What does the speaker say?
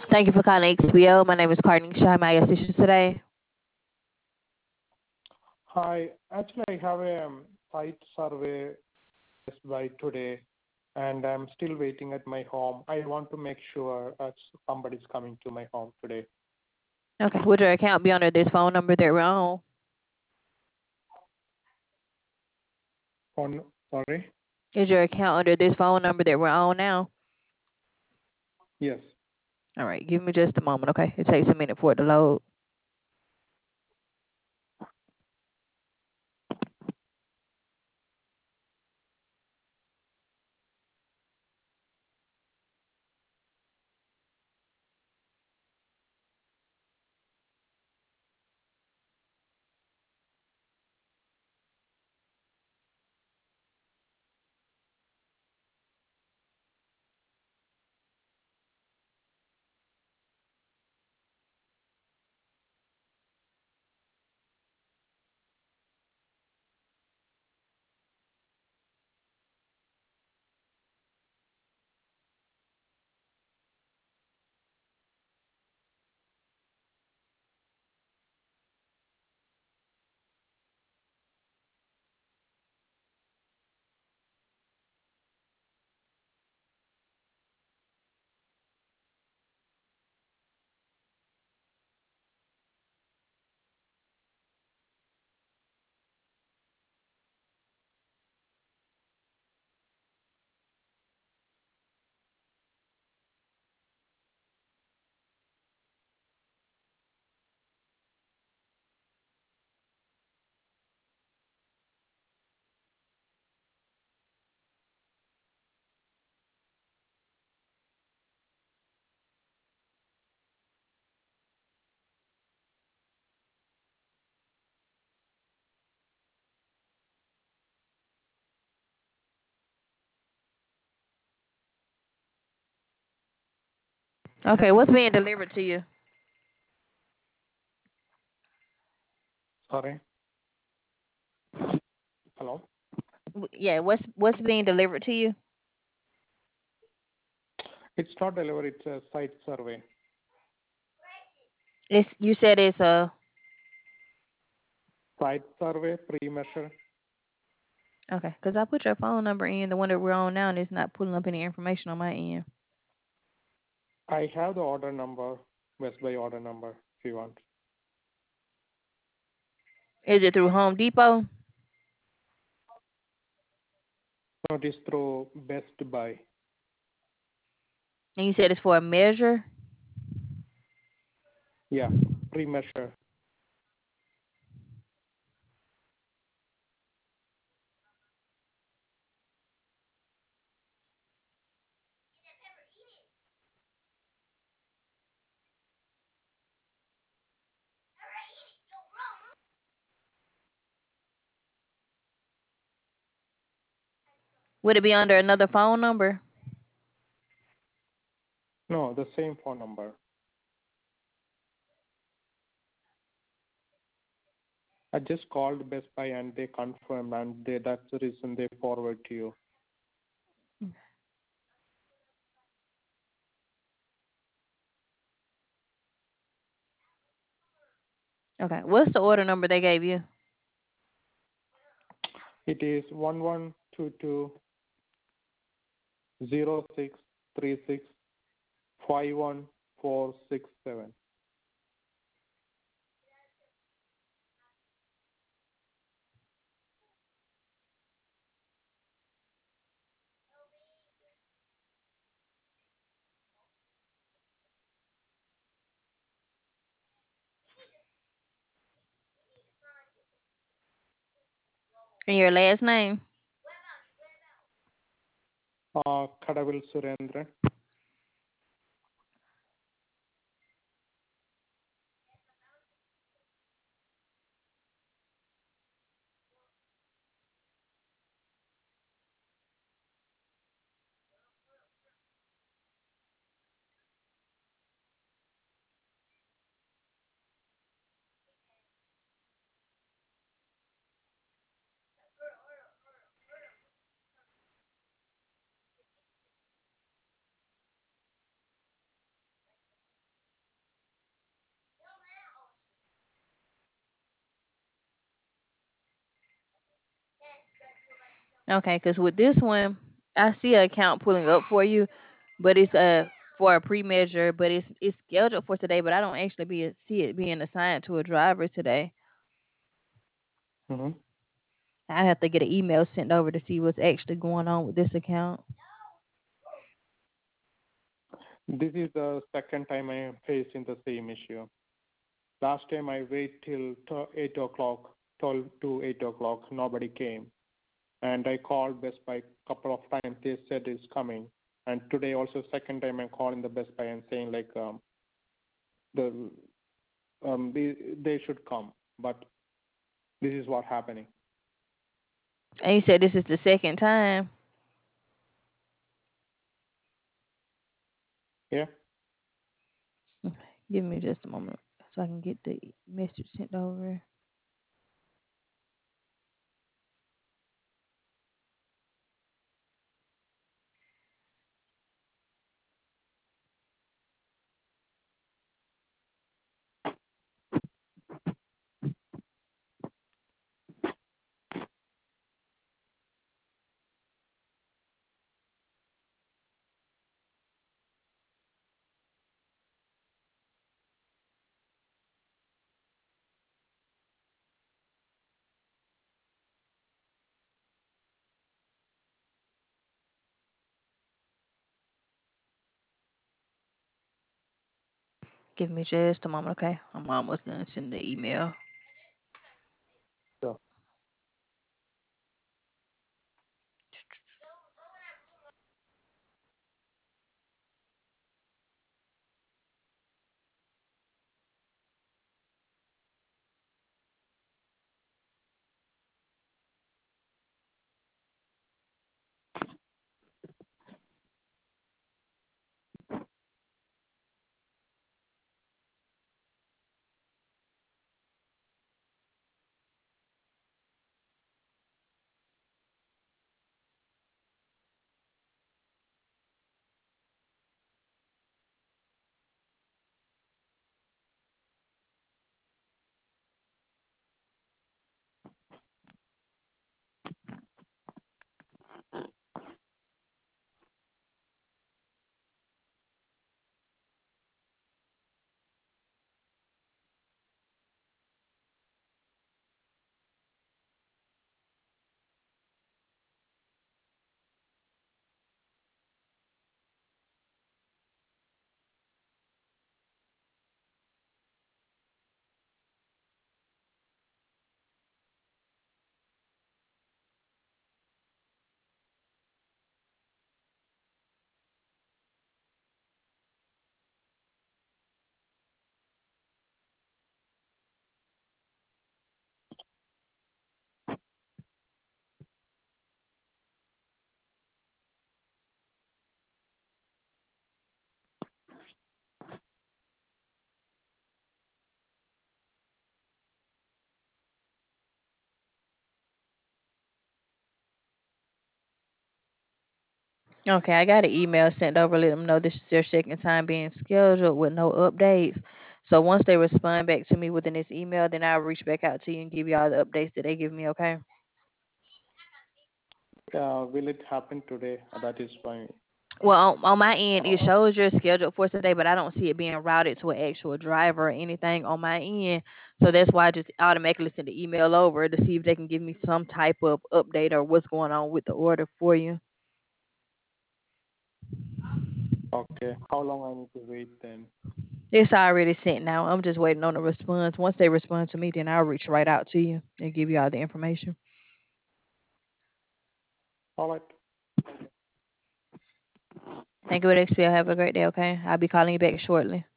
Thank you for calling XBO. My name is Carnisha. How may I assist you today? Hi. Actually, I have a site survey just by today, and I'm still waiting at my home. I want to make sure somebody's coming to my home today. Okay. Would your account be under this phone number that we're on? On, sorry? Is your account under this phone number that we're on now? Yes. All right. Give me just a moment, okay? It takes a minute for it to load. Okay. What's being delivered to you? Sorry. Hello? Yeah. What's being delivered to you? It's not delivery, it's a site survey. You said it's a. Site survey, pre-measure. Okay. Because I put your phone number in, the one that we're on now, and it's not pulling up any information on my end. I have the order number, Best Buy order number, if you want. Is it through Home Depot? No, it is through Best Buy. And you said it's for a measure? Yeah, pre-measure. Would it be under another phone number? No, the same phone number. I just called Best Buy and they confirmed, and that's the reason they forward to you. Okay. What's the order number they gave you? It is 1122-0636-51467. And your last name? Kadavil Surendran. Okay, because with this one, I see an account pulling up for you, but it's for a pre-measure, but it's scheduled for today, but I don't actually see it being assigned to a driver today. Mm-hmm. I have to get an email sent over to see what's actually going on with this account. This is the second time I am facing the same issue. Last time I wait till 8 o'clock, 12 to 8 o'clock, nobody came. And I called Best Buy a couple of times. They said it's coming. And today also second time I'm calling the Best Buy and saying like the they should come. But this is what happening. And you said this is the second time. Yeah. Okay, give me just a moment so I can get the message sent over. Give me just a moment, okay? I'm almost done sending the email. So Okay, I got an email sent over. Let them know this is their second time being scheduled with no updates. So once they respond back to me within this email, then I'll reach back out to you and give you all the updates that they give me. Okay. will it happen today? That is fine. Well, on my end, it shows you're scheduled for today, but I don't see it being routed to an actual driver or anything on my end. So that's why I just automatically send the email over to see if they can give me some type of update or what's going on with the order for you. Okay. How long I need to wait then? It's already sent now. I'm just waiting on the response. Once they respond to me, then I'll reach right out to you and give you all the information. All right. Thank you, XPL. Have a great day, okay? I'll be calling you back shortly.